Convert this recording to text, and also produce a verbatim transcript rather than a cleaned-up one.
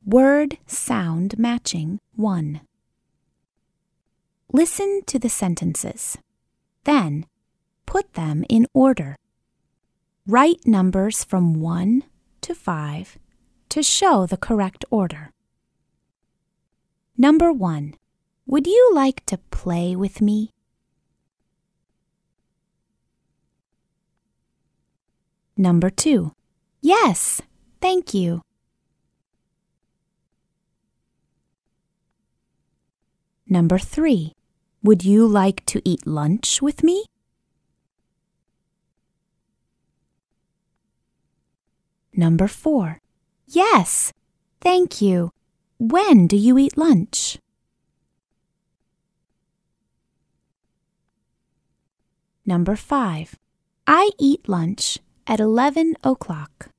Word sound matching one. Listen to the sentences. Then, put them in order. Write numbers from one to five to show the correct order. Number one. Would you like to play with me? Number two. Yes, thank you. Number three. Would you like to eat lunch with me? Number four. Yes, thank you. When do you eat lunch? Number five. I eat lunch at eleven o'clock.